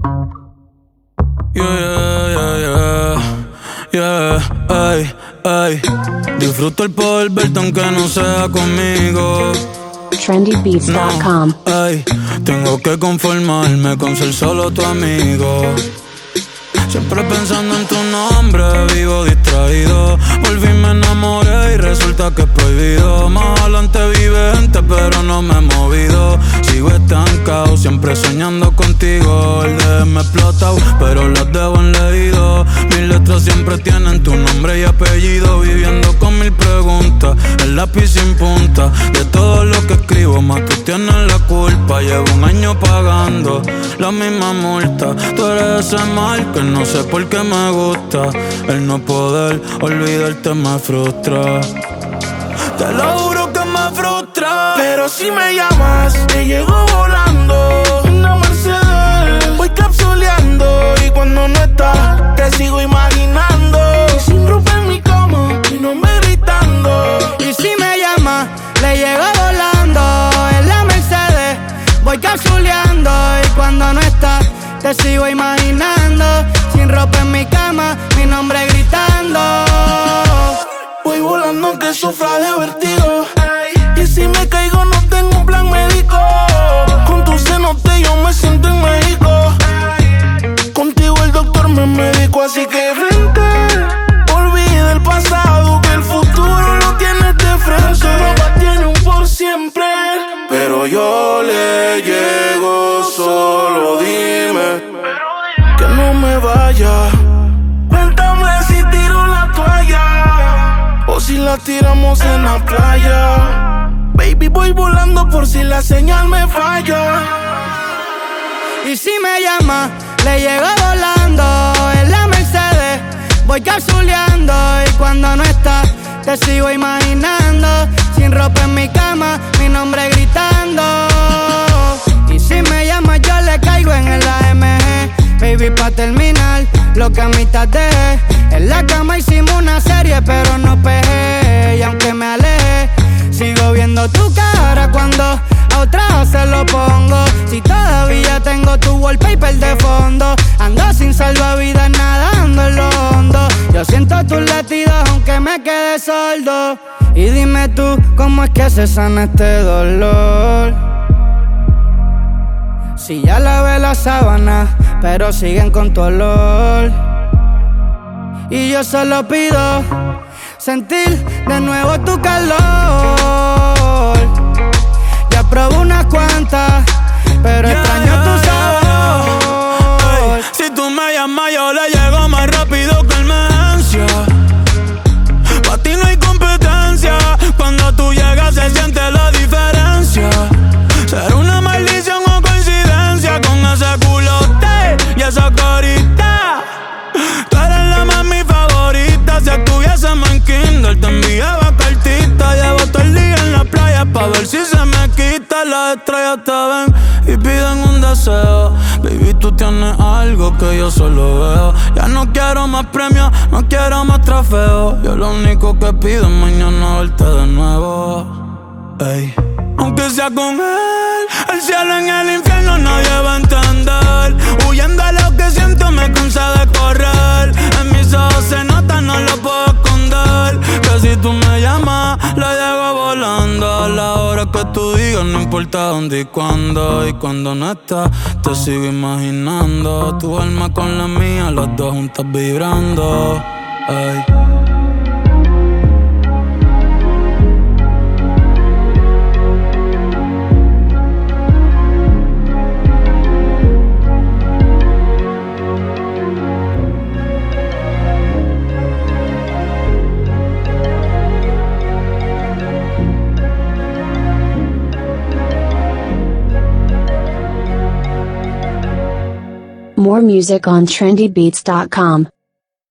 Ay, ay. Disfruto el poder verte aunque no sea conmigo. trendybeats.com. No, ay, tengo que conformarme con ser solo tu amigo. Siempre pensando en tu nombre, vivo distraído. Volví, me enamoré y resulta que es prohibido. Más adelante vive gente, pero no me he movido. Sigo estancado, siempre soñando contigo. El DM me explota, pero las debo en leído. Mis letras siempre tienen tu nombre y apellido. Viviendo con mil preguntas, el lápiz sin punta. De todo lo que escribo, más tú tienes la culpa. Llevo un año pagando la misma multa. Tú eres ese mal que no sé por qué me gusta. El no poder olvidarte me frustra. Te lo juro que me frustra. Pero si me llamas, te llego volando. Una Mercedes, voy capsuleando. Y cuando no estás, te sigo imaginando. Y sin ropa en mi cama, mi nombre gritando. Y si me llamas, le llego volando. En la Mercedes, voy capsuleando. Y cuando no estás, te sigo imaginando. Sin ropa en mi cama, mi nombre gritando. Voy volando aunque sufra de vertigo. Y si me caigo no tengo un plan médico. Con tu cenote yo me siento en México. Contigo el doctor me medicó, así que vente. Olvida el pasado, que el futuro lo tienes de frente. Solo tiene un por siempre. Pero yo le llego, solo dime que no me vaya. Cuéntame si tiro la toalla o si la tiramos en la playa. Baby, voy volando por si la señal me falla. Y si me llama, le llego volando. En la Mercedes, voy capsuleando. Y cuando no estás, te sigo imaginando. Sin ropa en mi cama, mi nombre gritando. Y si me llama, yo le caigo en el AMG. Baby, pa' terminar, lo que a mitad dejé. En la cama hicimos una serie, pero no pegué. Y aunque me alejé, sigo viendo tu cara cuando a otra se lo pongo. Si todavía tengo tu wallpaper de fondo. Ando sin salvavidas nadando en lo hondo. Yo siento tus latidos aunque me quede sordo. Y dime tú, ¿cómo es que se sana este dolor? Si ya lavé la sábana, pero siguen con tu olor. Y yo solo pido sentir de nuevo tu calor. Ya probé unas cuantas, pero extraño tu sabor. Si tú me llamas yo le llego más rápido que emergencia. Pa' ti no hay competencia. Cuando tú llegas se siente la diferencia. Será una maldición o coincidencia con ese culote y esa carita. Tú eres la mami favorita. Si estuviésemos en kinder te enviaba cartita. Llevo todo el día en la playa pa' ver si se me quita. Las estrellas te ven y piden un deseo. Baby, tú tienes algo que yo solo veo. Ya no quiero más premios, no quiero más trofeos. Yo lo único que pido es mañana verte de nuevo. Ey. Aunque sea con él, el cielo en el infierno nadie va a entender. Huyendo a lo que siento me cansa de correr. En mis ojos se nota, no lo puedo esconder. Que si tú me llamas, la llego volando. A la hora que tú digas, no importa dónde y cuándo. Y cuando no estás, te sigo imaginando. Tu alma con la mía, las dos juntas vibrando. Ay. More music on trendybeats.com.